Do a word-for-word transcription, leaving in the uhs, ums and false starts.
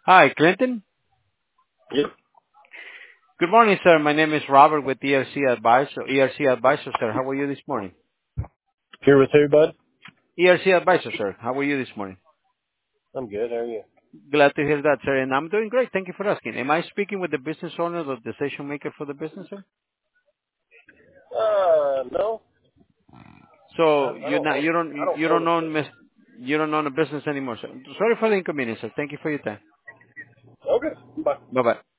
Hi, Clinton. Yep. Good morning, sir. My name is Robert with E R C Advisor. E R C Advisor, sir. How are you this morning? Here with who, bud? E R C Advisor, sir. How are you this morning? I'm good. How are you? Glad to hear that, sir. And I'm doing great. Thank you for asking. Am I speaking with the business owner or the decision maker for the business, sir? Uh, no. I, So I you don't not own. you I don't don't you own don't a own business. mis- you don't own a business anymore, sir. Sorry for the inconvenience, sir. Thank you for your time. Okay. Bye. Bye bye.